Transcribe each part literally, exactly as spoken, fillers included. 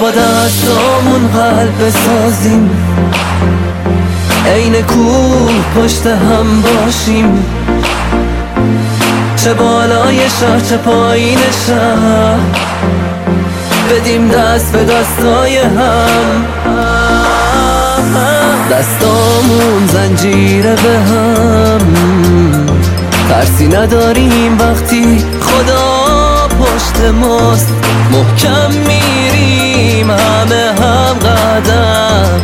با دستامون قلب بسازیم، عین کوه پشت هم باشیم، چه بالای شهر چه پایین شهر، بدیم دست به دستای هم، دستامون زنجیره به هم، ترسی نداریم وقتی خدا پشت ماست، محکم میریم همه هم قدم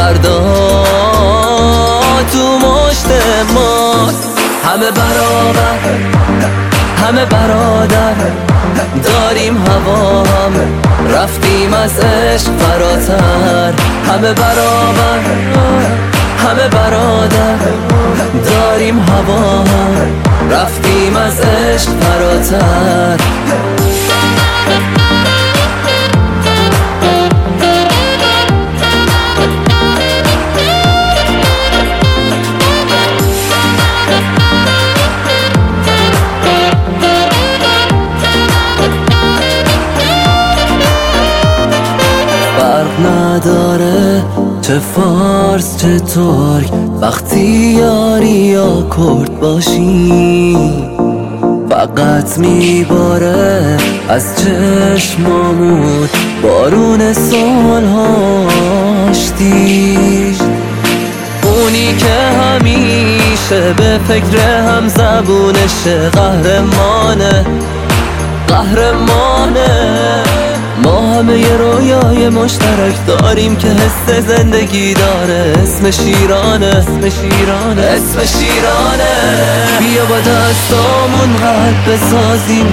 بردار تو مشت ماست، همه برابر همه برادر، داریم هوا هم رفتیم از عشق فراتر، همه برابر همه برادر، داریم هوا هم رفتیم از عشق فراتر. نداره چه فارس چه ترک، وقتی یاری یا کرد باشی، فقط میباره از چشمامون بارون سالهاشتی، اونی که همیشه به فکر هم زبونشه، قهرمانه قهرمانه. ما همه یه رویای مشترک داریم که حس زندگی داره، اسم شیرانه اسم شیرانه اسم شیرانه. بیا با دستامون قلب بسازیم،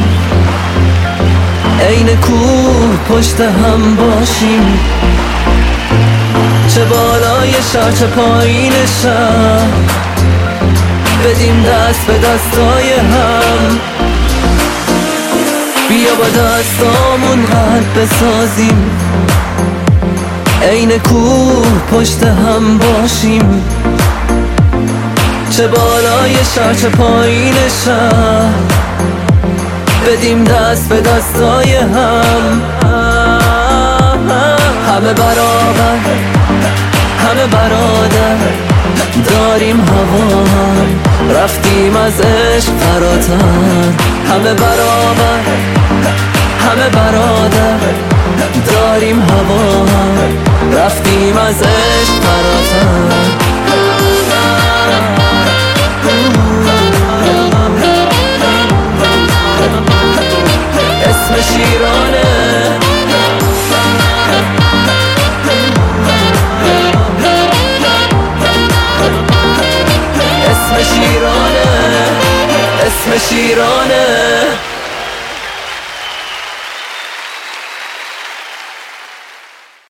عین کوه پشت هم باشیم، چه بالای شهر چه پایین شهر، بدیم دست به دستای هم، بیا با دستامون قلب بسازیم، عین کوه پشت هم باشیم، چه بالای شهر چه پایین شهر، بدیم دست به دستای هم، همه برابر همه برادر، داریم هوا هم رفتیم از عشق فراتر، همه برابر همه برادر، داریم هوا هم رفتیم از عشق فراتر. اسم شیرانه اسم شیرانه اسم شیرانه.